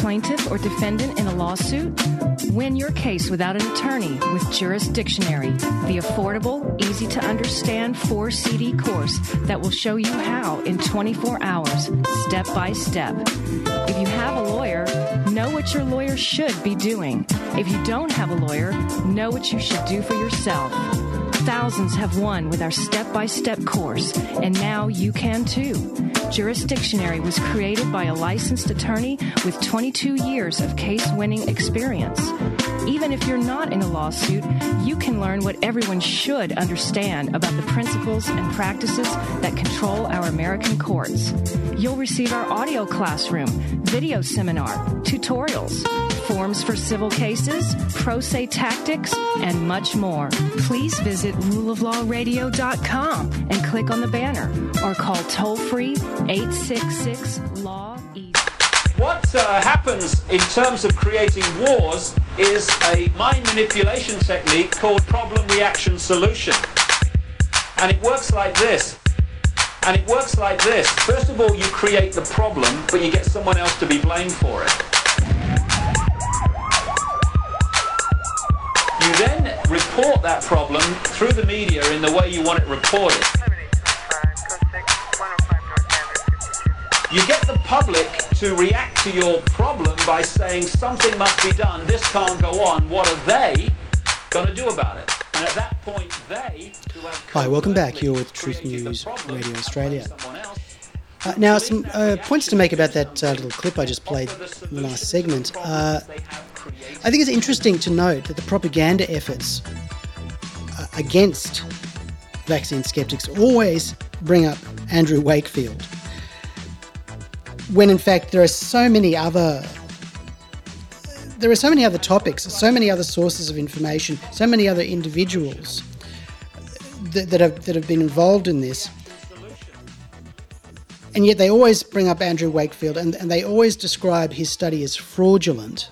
plaintiff or defendant in a lawsuit? Win your case without an attorney with Jurisdictionary, the affordable, easy-to-understand four C D course that will show you how in twenty-four hours, step by step. If you have a lawyer, know what your lawyer should be doing. If you don't have a lawyer, know what you should do for yourself. Thousands have won with our step-by-step course, and now you can too. Jurisdictionary was created by a licensed attorney with twenty-two years of case-winning experience. Even if you're not in a lawsuit, you can learn what everyone should understand about the principles and practices that control our American courts. You'll receive our audio classroom, video seminar, tutorials, forms for civil cases, pro se tactics, and much more. Please visit rule of law radio dot com and click on the banner or call toll-free eight six six law E. What uh, happens in terms of creating wars is a mind manipulation technique called problem reaction solution. And it works like this. And it works like this. First of all, you create the problem, but you get someone else to be blamed for it. You then report that problem through the media in the way you want it reported. You get the public to react to your problem by saying something must be done, this can't go on, what are they going to do about it? And at that point, they... Hi, welcome back. You're with Truth News Radio Australia. Uh, now, some uh, points to make about that uh, little clip I just played in the last segment. Uh, I think it's interesting to note that the propaganda efforts uh, against vaccine skeptics always bring up Andrew Wakefield, when in fact there are so many other there are so many other topics, so many other sources of information, so many other individuals that, that have that have been involved in this, and yet they always bring up Andrew Wakefield, and, and they always describe his study as fraudulent.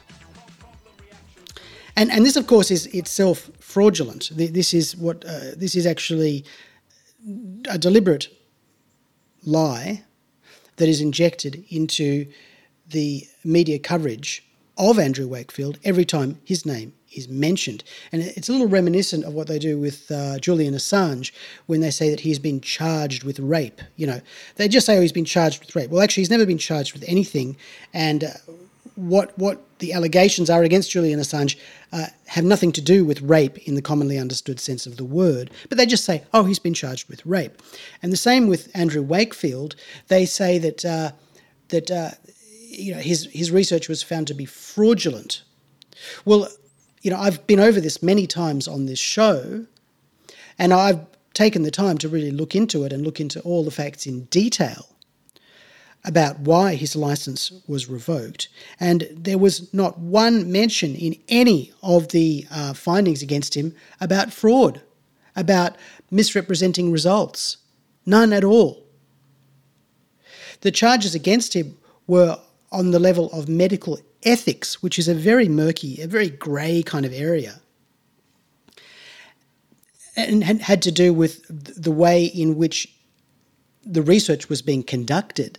And and this, of course, is itself fraudulent. This is what uh, this is actually a deliberate lie that is injected into the media coverage of Andrew Wakefield every time his name is mentioned. And it's a little reminiscent of what they do with uh, Julian Assange when they say that he's been charged with rape. You know, they just say, oh, he's been charged with rape. Well, actually, he's never been charged with anything. And uh, what what the allegations are against Julian Assange uh, have nothing to do with rape in the commonly understood sense of the word. But they just say, oh, he's been charged with rape. And the same with Andrew Wakefield. They say that uh, that uh, you know his his research was found to be fraudulent. Well, you know, I've been over this many times on this show, and I've taken the time to really look into it and look into all the facts in detail about why his license was revoked. And there was not one mention in any of the uh, findings against him about fraud, about misrepresenting results. None at all. The charges against him were on the level of medical ethics, which is a very murky, a very grey kind of area, and had to do with the way in which the research was being conducted.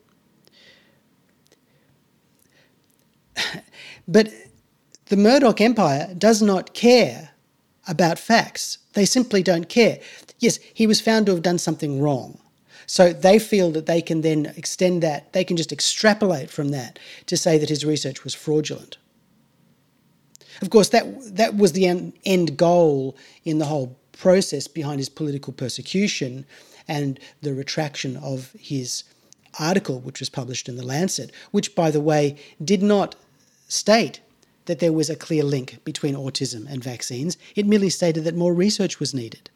But the Murdoch empire does not care about facts. They simply don't care. Yes, he was found to have done something wrong. So they feel that they can then extend that, they can just extrapolate from that to say that his research was fraudulent. Of course, that that was the end goal in the whole process behind his political persecution and the retraction of his article, which was published in The Lancet, which, by the way, did not state that there was a clear link between autism and vaccines. It merely stated that more research was needed.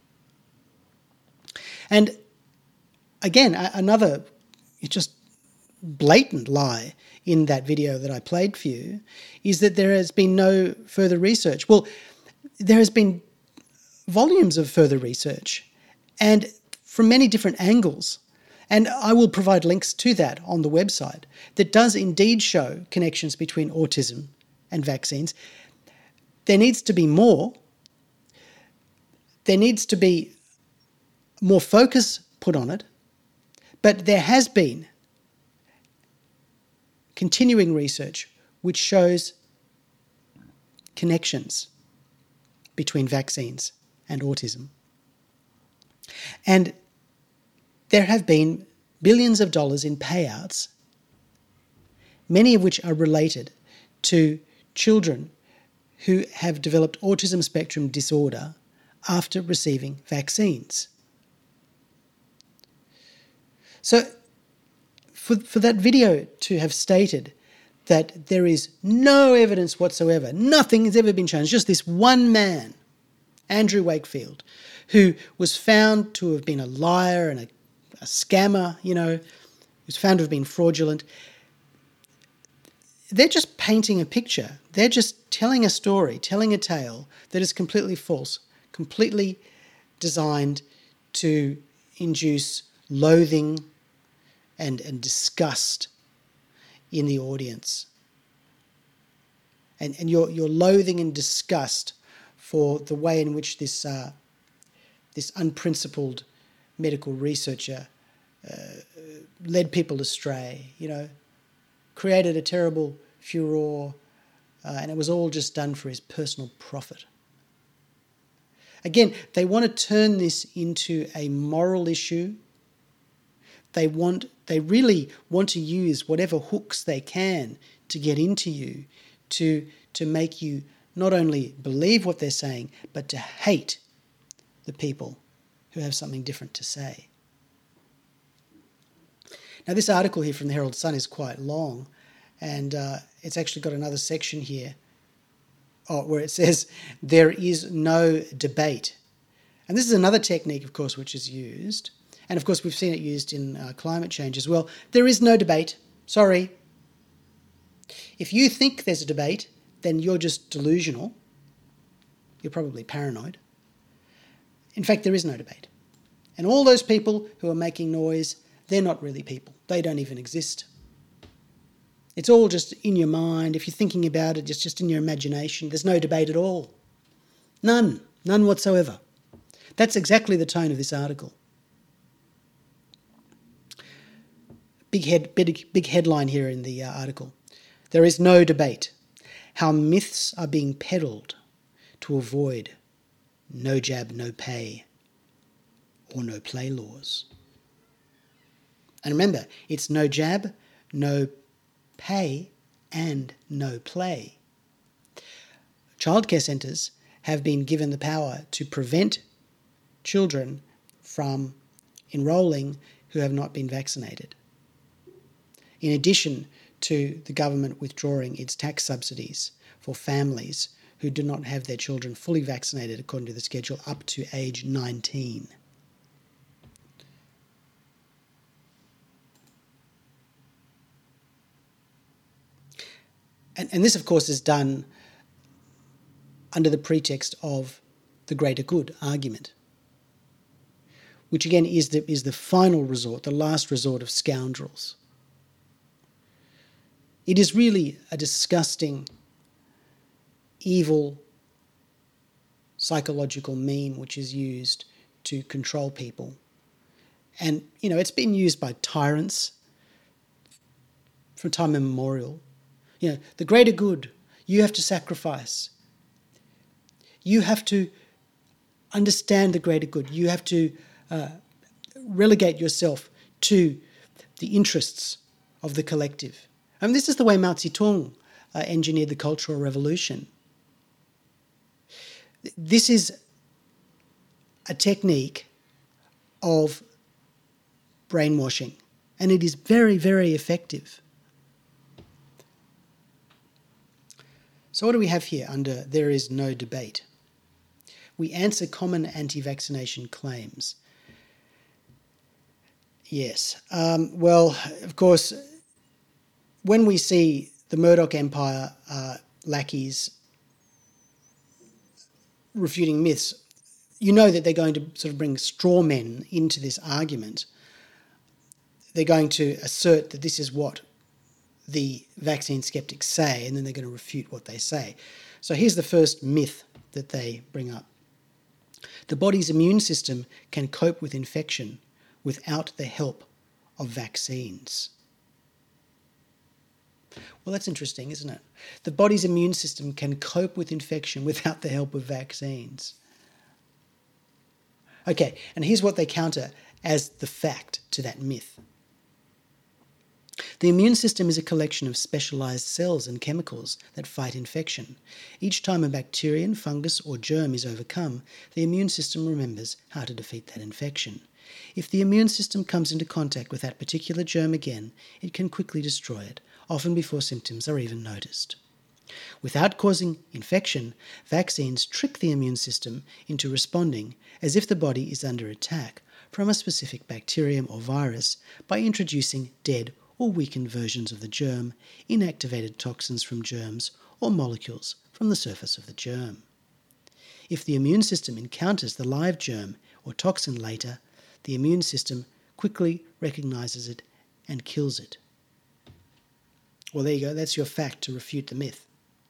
And again, another just blatant lie in that video that I played for you is that there has been no further research. Well, there has been volumes of further research, and from many different angles. And I will provide links to that on the website that does indeed show connections between autism and vaccines. There needs to be more. There needs to be more focus put on it. But there has been continuing research which shows connections between vaccines and autism. And there have been billions of dollars in payouts, many of which are related to children who have developed autism spectrum disorder after receiving vaccines. So for, for that video to have stated that there is no evidence whatsoever, nothing has ever been shown, it's just this one man, Andrew Wakefield, who was found to have been a liar and a, a scammer, you know, was found to have been fraudulent. They're just painting a picture. They're just telling a story, telling a tale that is completely false, completely designed to induce loathing and, and disgust in the audience. And, and your, your loathing and disgust for the way in which this, uh, this unprincipled medical researcher uh, led people astray, you know, created a terrible furore, uh, and it was all just done for his personal profit. Again, they want to turn this into a moral issue. They want, they really want to use whatever hooks they can to get into you, to, to make you not only believe what they're saying, but to hate the people who have something different to say. Now, this article here from the Herald Sun is quite long, and uh, it's actually got another section here oh, where it says, there is no debate. And this is another technique, of course, which is used. And, of course, we've seen it used in uh, climate change as well. There is no debate. Sorry. If you think there's a debate, then you're just delusional. You're probably paranoid. In fact, there is no debate. And all those people who are making noise, they're not really people. They don't even exist. It's all just in your mind. If you're thinking about it, it's just in your imagination. There's no debate at all. None. None whatsoever. That's exactly the tone of this article. Big head, big, big headline here in the uh, article. There is no debate. How myths are being peddled to avoid no jab, no pay, or no play laws. And remember, it's no jab, no pay, and no play. Childcare centres have been given the power to prevent children from enrolling who have not been vaccinated. In addition to the government withdrawing its tax subsidies for families who do not have their children fully vaccinated according to the schedule up to age nineteen. And, and this, of course, is done under the pretext of the greater good argument, which again is the, is the final resort, the last resort of scoundrels. It is really a disgusting, evil, psychological meme which is used to control people. And, you know, it's been used by tyrants from time immemorial. You know, the greater good, you have to sacrifice. You have to understand the greater good. You have to uh, relegate yourself to the interests of the collective. I mean, this is the way Mao Zedong uh, engineered the Cultural Revolution. This is a technique of brainwashing, and it is very, very effective. So what do we have here under there is no debate? We answer common anti-vaccination claims. Yes. Um, well, of course, when we see the Murdoch Empire uh, lackeys refuting myths, you know that they're going to sort of bring straw men into this argument. They're going to assert that this is what the vaccine skeptics say, and then they're going to refute what they say. So here's the first myth that they bring up. The body's immune system can cope with infection without the help of vaccines. Well, that's interesting, isn't it? The body's immune system can cope with infection without the help of vaccines. Okay, and here's what they counter as the fact to that myth. The immune system is a collection of specialized cells and chemicals that fight infection. Each time a bacterium, fungus, or germ is overcome, the immune system remembers how to defeat that infection. If the immune system comes into contact with that particular germ again, it can quickly destroy it, often before symptoms are even noticed. Without causing infection, vaccines trick the immune system into responding as if the body is under attack from a specific bacterium or virus by introducing dead or weakened versions of the germ, inactivated toxins from germs, or molecules from the surface of the germ. If the immune system encounters the live germ or toxin later, the immune system quickly recognizes it and kills it. Well, there you go. That's your fact to refute the myth.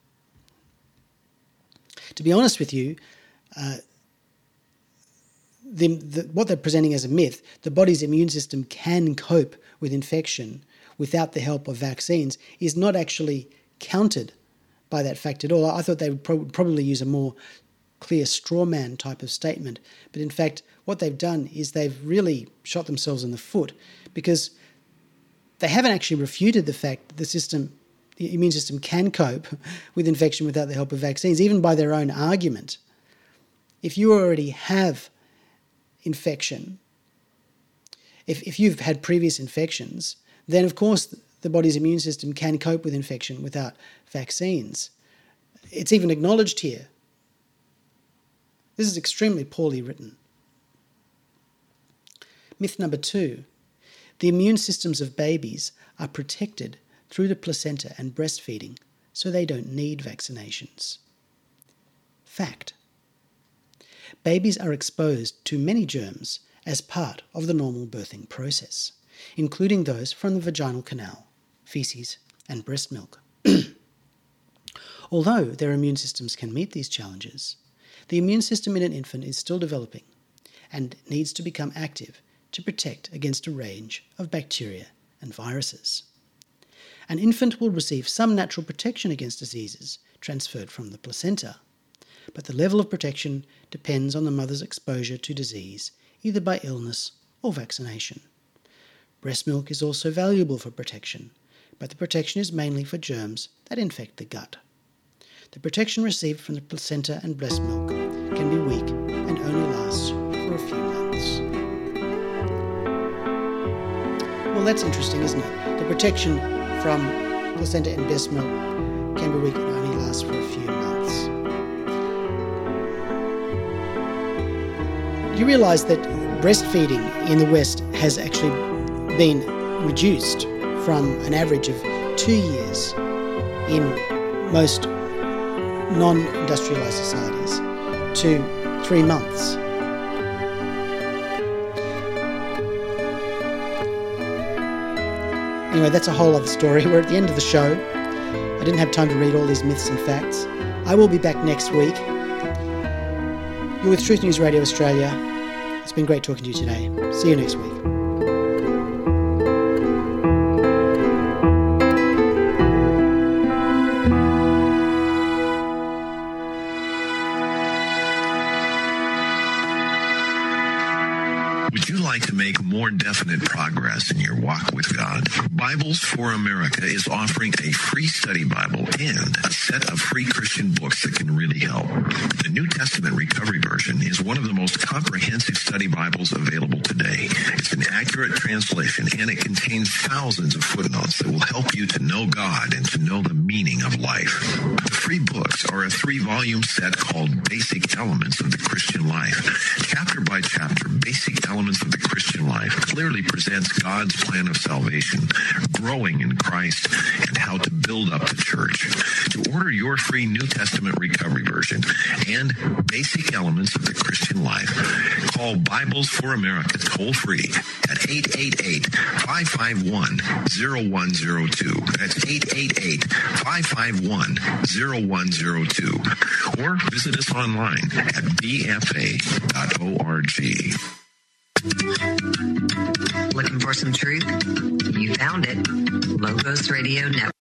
To be honest with you, uh, the, the, what they're presenting as a myth, the body's immune system can cope with infection without the help of vaccines, is not actually countered by that fact at all. I thought they would pro- probably use a more clear straw man type of statement. But in fact, what they've done is they've really shot themselves in the foot, because they haven't actually refuted the fact that the system, the immune system can cope with infection without the help of vaccines, even by their own argument. If you already have infection, if, if you've had previous infections, then of course the body's immune system can cope with infection without vaccines. It's even acknowledged here. This is extremely poorly written. Myth number two. The immune systems of babies are protected through the placenta and breastfeeding, so they don't need vaccinations. Fact. Babies are exposed to many germs as part of the normal birthing process, including those from the vaginal canal, feces, and breast milk. Although their immune systems can meet these challenges, the immune system in an infant is still developing and needs to become active to protect against a range of bacteria and viruses. An infant will receive some natural protection against diseases transferred from the placenta, but the level of protection depends on the mother's exposure to disease, either by illness or vaccination. Breast milk is also valuable for protection, but the protection is mainly for germs that infect the gut. The protection received from the placenta and breast milk can be weak and only lasts for a few months. Well, that's interesting, isn't it? The protection from placenta and breast milk can be weak and only lasts for a few months. Do you realise that breastfeeding in the West has actually been reduced from an average of two years in most non-industrialised societies to three months? Anyway, that's a whole other story. We're at the end of the show. I didn't have time to read all these myths and facts. I will be back next week. You're with Truth News Radio Australia. It's been great talking to you today. See you next week. Would you like to make more definite progress in your walk with God? Bibles for America is offering a free study Bible and a set of free Christian books that can really help. The New Testament Recovery Version is one of the most comprehensive study Bibles available today. It's an accurate translation, and it contains thousands of footnotes that will help you to know God and to know the meaning of life. The free books are a three-volume set called Basic Elements of the Christian Life. Chapter by chapter, Basic Elements of the Christian Life clearly presents God's plan of salvation, growing in Christ, and how to build up the church. To order your free New Testament Recovery Version and Basic Elements of the Christian Life, call Bibles for America toll-free at eight eight eight, five five one, zero one zero two. That's eight eight eight, five five one, zero one zero two. Or visit us online at b f a dot org. Looking for some truth? You found it. Logos Radio Network.